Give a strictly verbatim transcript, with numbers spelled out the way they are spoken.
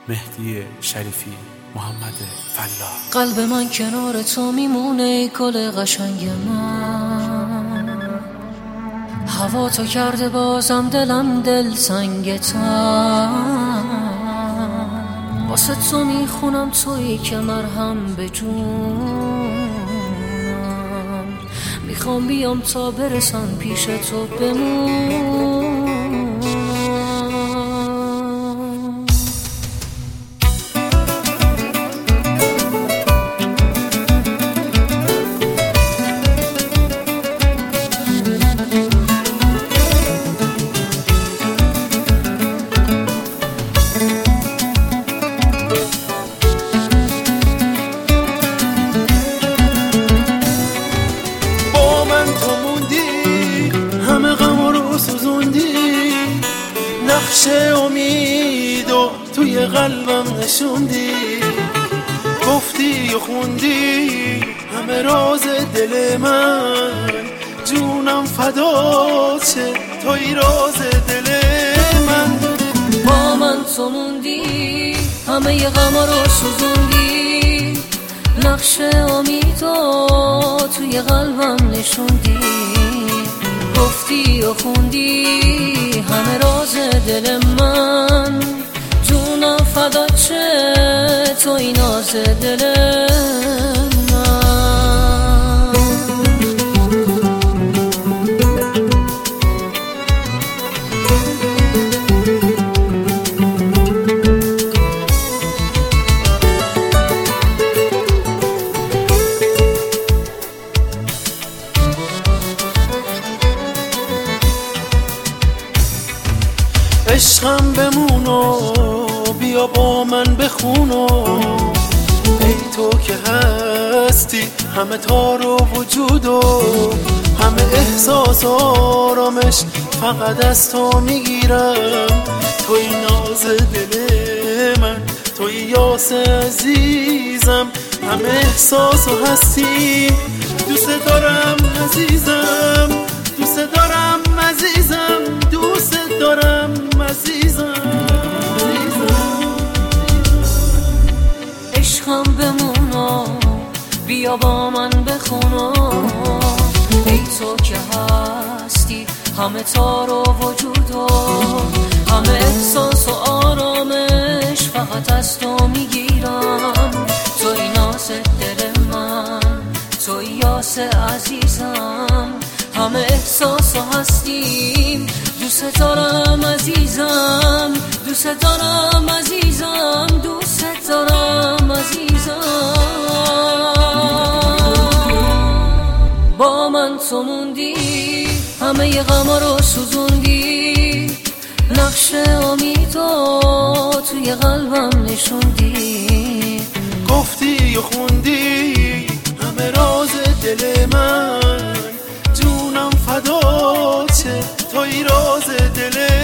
مهدی شریفی، محمد فلاح. قلب من کنار تو میمونه ای گل قشنگ من، هوا تو کرده بازم دلم دل سنگ تن. واسه تو میخونم تویی که مرهم به جونم، میخوام بیام تا برسم پیش تو بمون. نقش امیدو توی قلبم نشوندی، گفتی و خوندی همه راز دل من. جونم فدا چه توی راز دل من. با من تو موندی همه غما رو سوزوندی، نقش امیدو توی قلبم نشوندی، گفتی و خوندی همه راز دل من. جونم فدا چه توی ناز دل من. عشقم بمونو بیا با من بخونو، ای تو که هستی همه تار و وجودو، همه احساس و آرامش فقط از تو میگیرم. توی ناز دل من، توی یاس عزیزم، همه احساس و هستی. دوست دارم عزیزم، دوست دارم عزیزم، دوست دارم عزیزم. عشقم بمونو بیا با من بخونو، ای تو که هستی همه تار و وجودو، همه احساس و آرامش فقط از تو میگیرم. توی ناز دل من، توی یاس عزیزم، همه احساس و هستیم. دوست دارم عزیزم، دوست دارم عزیزم، دوست دارم عزیزم. با من تو موندی همه غما رو سوزوندی، نقش امیدو توی قلبم نشوندی، گفتی و خوندی همه راز دل من. جونم فدا چه توی راز دل